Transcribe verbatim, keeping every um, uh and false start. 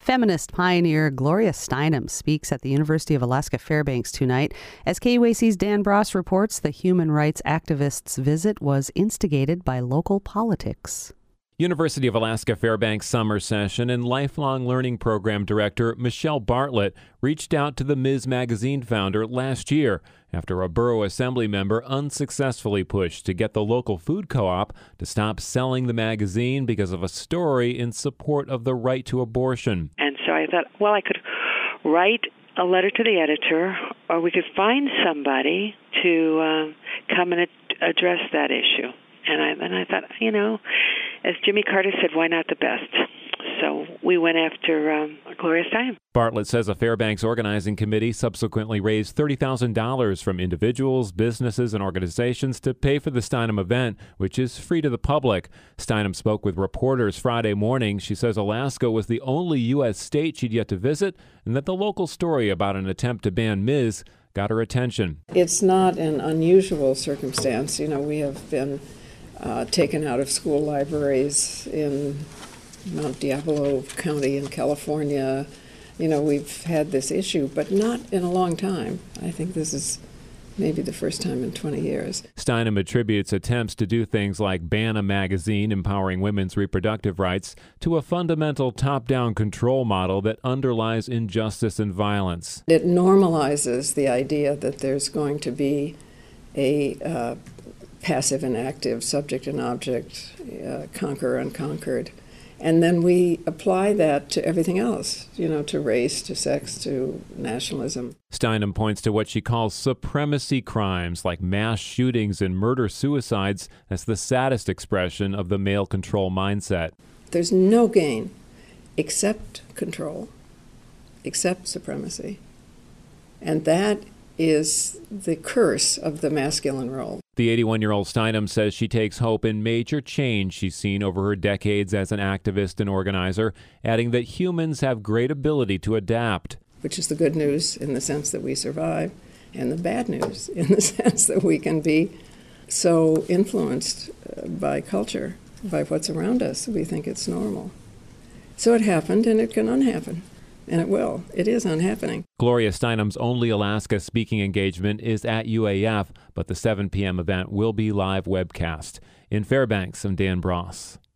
Feminist pioneer Gloria Steinem speaks at the University of Alaska Fairbanks tonight. As K U A C's Dan Bross reports, the human rights activist's visit was instigated by local politics. University of Alaska Fairbanks Summer Session and Lifelong Learning Program Director Michelle Bartlett reached out to the Miz Magazine founder last year after a borough assembly member unsuccessfully pushed to get the local food co-op to stop selling the magazine because of a story in support of the right to abortion. And so I thought, well, I could write a letter to the editor, or we could find somebody to uh, come and ad- address that issue. And I, and I thought, you know, as Jimmy Carter said, why not the best? So we went after um, Gloria Steinem. Bartlett says a Fairbanks organizing committee subsequently raised thirty thousand dollars from individuals, businesses, and organizations to pay for the Steinem event, which is free to the public. Steinem spoke with reporters Friday morning. She says Alaska was the only U S state she'd yet to visit, and that the local story about an attempt to ban Miz got her attention. It's not an unusual circumstance. You know, we have been uh, taken out of school libraries in Mount Diablo County in California. You know, we've had this issue, but not in a long time. I think this is maybe the first time in twenty years. Steinem attributes attempts to do things like ban a magazine empowering women's reproductive rights to a fundamental top-down control model that underlies injustice and violence. It normalizes the idea that there's going to be a uh, passive and active, subject and object, uh, conquer unconquered. And then we apply that to everything else, you know, to race, to sex, to nationalism. Steinem points to what she calls supremacy crimes like mass shootings and murder-suicides as the saddest expression of the male control mindset. There's no gain except control, except supremacy. And that is the curse of the masculine role. The eighty-one-year-old Steinem says she takes hope in major change she's seen over her decades as an activist and organizer, adding that humans have great ability to adapt. Which is the good news in the sense that we survive, and the bad news in the sense that we can be so influenced by culture, by what's around us, we think it's normal. So it happened, and it can unhappen. And it will. It is unhappening. Gloria Steinem's only Alaska speaking engagement is at U A F, but the seven p.m. event will be live webcast. In Fairbanks, I'm Dan Bross.